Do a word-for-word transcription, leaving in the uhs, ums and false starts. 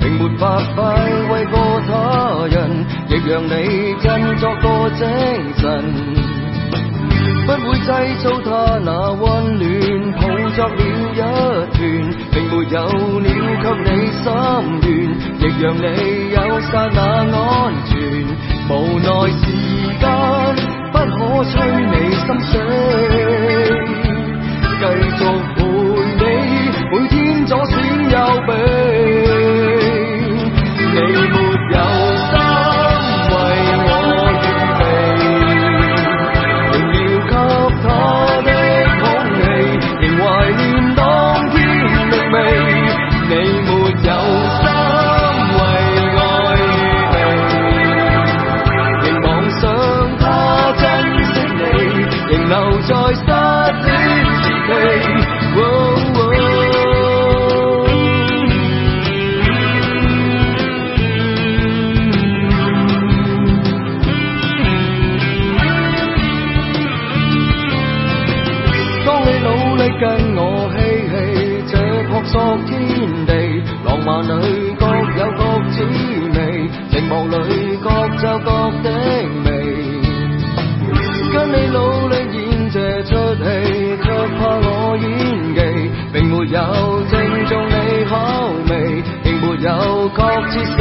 并没法快慰过他人，亦让你振作个精神。不會製造他那溫暖，抱作了一團，並沒有了給你心願，亦讓你有剎那安全。無奈時間不可催你心死，繼續陪你，每天左閃右避。你沒有心為我預備，仍要給他的空氣，仍懷念當天明媚。你沒有心為愛預備，仍妄想他珍惜你，仍留在失戀時期。哦哦跟我嬉戲，這撲朔天地，浪漫裏各有各滋味，寂寞裏各奏各的味。跟你努力演這出戲，卻怕我演技並沒有正中你口味，亦沒有確切